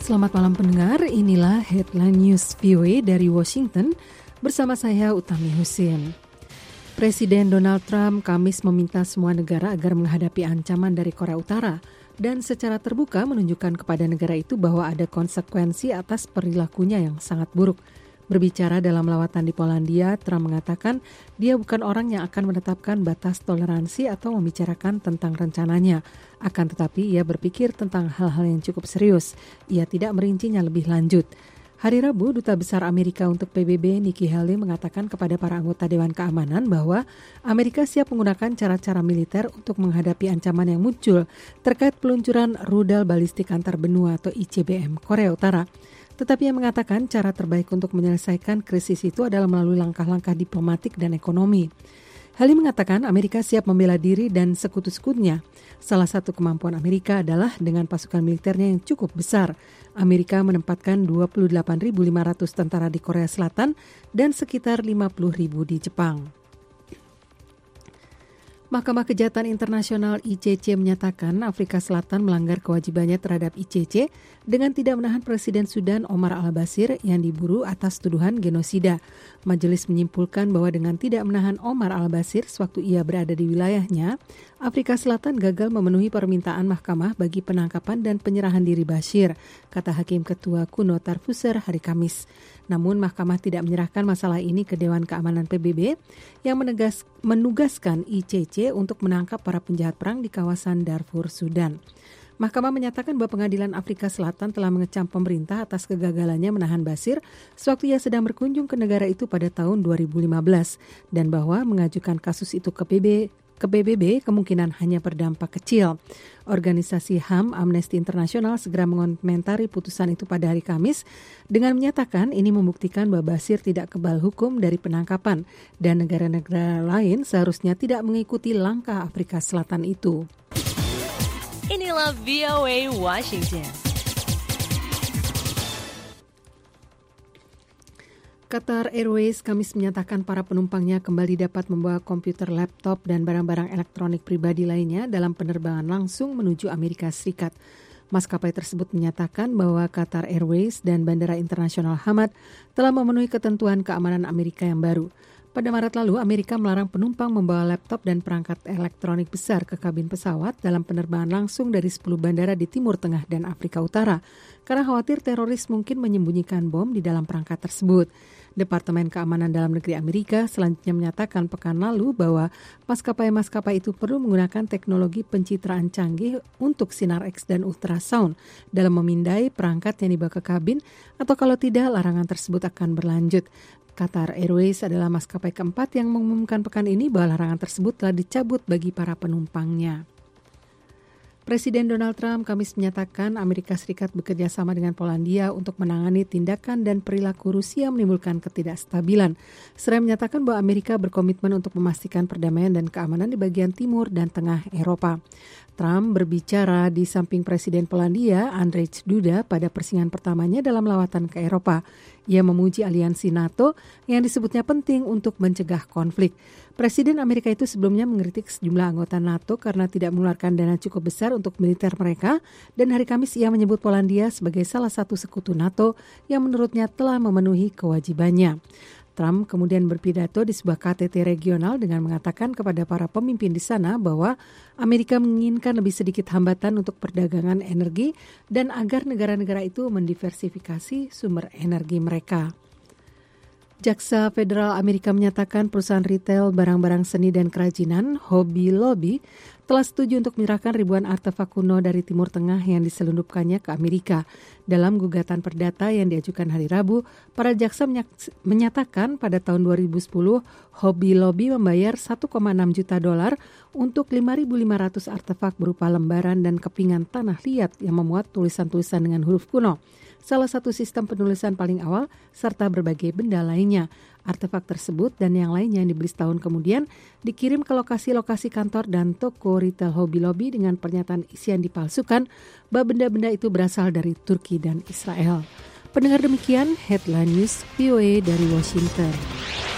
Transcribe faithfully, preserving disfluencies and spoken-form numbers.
Selamat malam pendengar, inilah Headline News V O A dari Washington bersama saya Utami Husin. Presiden Donald Trump Kamis meminta semua negara agar menghadapi ancaman dari Korea Utara dan secara terbuka menunjukkan kepada negara itu bahwa ada konsekuensi atas perilakunya yang sangat buruk. Berbicara dalam lawatan di Polandia, Trump mengatakan dia bukan orang yang akan menetapkan batas toleransi atau membicarakan tentang rencananya. Akan tetapi ia berpikir tentang hal-hal yang cukup serius. Ia tidak merincinya lebih lanjut. Hari Rabu, Duta Besar Amerika untuk P B B Nikki Haley mengatakan kepada para anggota Dewan Keamanan bahwa Amerika siap menggunakan cara-cara militer untuk menghadapi ancaman yang muncul terkait peluncuran rudal balistik antar benua atau I C B M Korea Utara. Tetapi ia mengatakan cara terbaik untuk menyelesaikan krisis itu adalah melalui langkah-langkah diplomatik dan ekonomi. Haley mengatakan Amerika siap membela diri dan sekutu-sekutunya. Salah satu kemampuan Amerika adalah dengan pasukan militernya yang cukup besar. Amerika menempatkan dua puluh delapan ribu lima ratus tentara di Korea Selatan dan sekitar lima puluh ribu di Jepang. Mahkamah Kejahatan Internasional I C C menyatakan Afrika Selatan melanggar kewajibannya terhadap I C C dengan tidak menahan Presiden Sudan Omar al-Bashir yang diburu atas tuduhan genosida. Majelis menyimpulkan bahwa dengan tidak menahan Omar al-Bashir sewaktu ia berada di wilayahnya, Afrika Selatan gagal memenuhi permintaan mahkamah bagi penangkapan dan penyerahan diri Bashir, kata Hakim Ketua Kuno Tarfusser hari Kamis. Namun mahkamah tidak menyerahkan masalah ini ke Dewan Keamanan P B B yang menegas, menugaskan I C C untuk menangkap para penjahat perang di kawasan Darfur, Sudan. Mahkamah menyatakan bahwa Pengadilan Afrika Selatan telah mengecam pemerintah atas kegagalannya menahan Bashir sewaktu ia sedang berkunjung ke negara itu pada tahun dua ribu lima belas dan bahwa mengajukan kasus itu ke P B B ke P B B kemungkinan hanya berdampak kecil. Organisasi H A M Amnesty International segera mengomentari putusan itu pada hari Kamis dengan menyatakan ini membuktikan bahwa Bashir tidak kebal hukum dari penangkapan dan negara-negara lain seharusnya tidak mengikuti langkah Afrika Selatan itu. Inilah V O A Washington. Qatar Airways Kamis menyatakan para penumpangnya kembali dapat membawa komputer, laptop, dan barang-barang elektronik pribadi lainnya dalam penerbangan langsung menuju Amerika Serikat. Maskapai tersebut menyatakan bahwa Qatar Airways dan Bandara Internasional Hamad telah memenuhi ketentuan keamanan Amerika yang baru. Pada Maret lalu, Amerika melarang penumpang membawa laptop dan perangkat elektronik besar ke kabin pesawat dalam penerbangan langsung dari sepuluh bandara di Timur Tengah dan Afrika Utara karena khawatir teroris mungkin menyembunyikan bom di dalam perangkat tersebut. Departemen Keamanan Dalam Negeri Amerika selanjutnya menyatakan pekan lalu bahwa maskapai-maskapai itu perlu menggunakan teknologi pencitraan canggih untuk sinar X dan ultrasound dalam memindai perangkat yang dibawa ke kabin atau kalau tidak larangan tersebut akan berlanjut. Qatar Airways adalah maskapai keempat yang mengumumkan pekan ini bahwa larangan tersebut telah dicabut bagi para penumpangnya. Presiden Donald Trump Kamis menyatakan Amerika Serikat bekerja sama dengan Polandia untuk menangani tindakan dan perilaku Rusia menimbulkan ketidakstabilan. Seraya menyatakan bahwa Amerika berkomitmen untuk memastikan perdamaian dan keamanan di bagian timur dan tengah Eropa. Trump berbicara di samping Presiden Polandia, Andrzej Duda, pada persinggahan pertamanya dalam lawatan ke Eropa. Ia memuji aliansi NATO yang disebutnya penting untuk mencegah konflik. Presiden Amerika itu sebelumnya mengkritik sejumlah anggota NATO karena tidak mengeluarkan dana cukup besar untuk militer mereka, dan hari Kamis ia menyebut Polandia sebagai salah satu sekutu NATO yang menurutnya telah memenuhi kewajibannya. Trump kemudian berpidato di sebuah K T T regional dengan mengatakan kepada para pemimpin di sana bahwa Amerika menginginkan lebih sedikit hambatan untuk perdagangan energi dan agar negara-negara itu mendiversifikasi sumber energi mereka. Jaksa Federal Amerika menyatakan perusahaan retail barang-barang seni dan kerajinan Hobby Lobby telah setuju untuk menyerahkan ribuan artefak kuno dari Timur Tengah yang diselundupkannya ke Amerika. Dalam gugatan perdata yang diajukan hari Rabu, para jaksa menyatakan pada tahun dua ribu sepuluh Hobby Lobby membayar satu koma enam juta dolar untuk lima ribu lima ratus artefak berupa lembaran dan kepingan tanah liat yang memuat tulisan-tulisan dengan huruf kuno. Salah satu sistem penulisan paling awal serta berbagai benda lainnya. Artefak tersebut dan yang lainnya yang dibeli setahun kemudian dikirim ke lokasi-lokasi kantor dan toko retail Hobby Lobby dengan pernyataan isian dipalsukan bahwa benda-benda itu berasal dari Turki dan Israel. Pendengar, demikian Headline News V O A dari Washington.